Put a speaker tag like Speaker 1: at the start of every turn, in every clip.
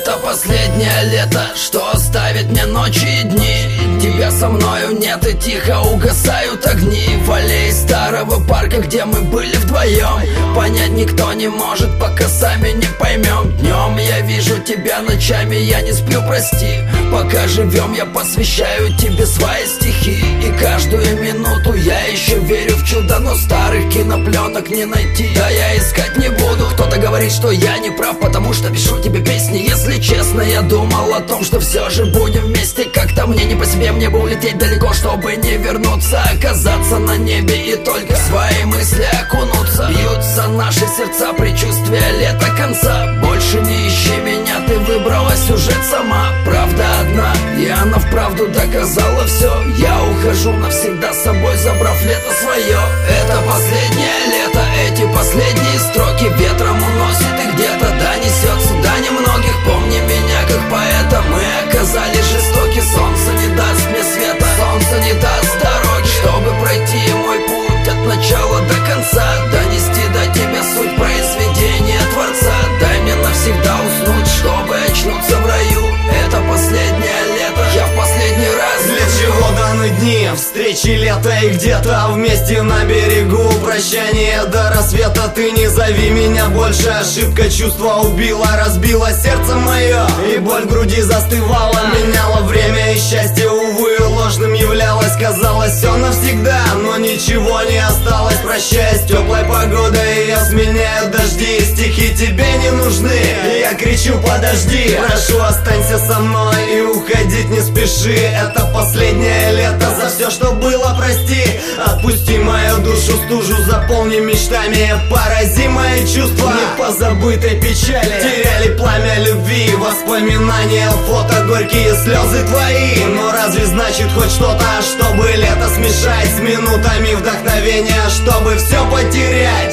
Speaker 1: Это последнее лето, что оставит мне ночи и дни. Тебя со мною нет и тихо угасают огни в аллее старого парка, где мы были вдвоем. Понять никто не может, пока сами не поймем. Днем я вижу тебя, ночами я не сплю, прости. Пока живем, я посвящаю тебе свои стихи. И каждую минуту я еще верю в чудо, но старых кинопленок не найти, да я искать не буду. Кто-то говорит, что я не прав, потому что пишу тебе песни. Если честно, я думал о том, что все же будем вместе. Как-то мне не по себе, мне бы улететь далеко, чтобы не вернуться, оказаться на небе и только в свои мысли окунуться. Бьются наши сердца, предчувствия лета конца. Больше не ищи меня, ты выбрала сюжет сама. Правда одна, и она вправду доказала все. Я ухожу навсегда с собой, забрав лето свое. Это последнее лето, эти последние строки ветром уносит и где-то донесется до немногих. Помни меня как поэта, мы оказались жестоки. Солнце не даст мне света, солнце не даст дороги, чтобы пройти мой путь от начала до конца. Донести до тебя суть произведения Творца. Дай мне навсегда уснуть, чтобы очнуться в раю. Это последнее лето, я в последний раз.
Speaker 2: Для чего даны дни, встречи лета и где-то вместе на берегу. Прощание до рассвета, ты не зови меня больше. Ошибка чувства убила, разбила сердце мое, и боль в груди застывала. Меняла время и счастье, увы, ложным являлось. Казалось, все навсегда, но ничего не осталось. Прощаясь с теплой погодой, я сменяю дожди. Стихи тебе не нужны, я кричу подожди. Прошу, останься со мной и уходить не спеши. Это последнее лето, за все, что было, прости. Отпусти мою душу, стужу заполни мечтами. Порази мои чувства непозабытой печали. Теряли пламя любви, воспоминания, фото, горькие слезы твои. Но разве значит хоть что-то, чтобы лето смешать с минутами вдохновения, чтобы все потерять?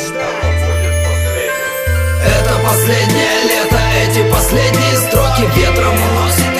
Speaker 1: Это последнее лето, эти последние строки ветром уносит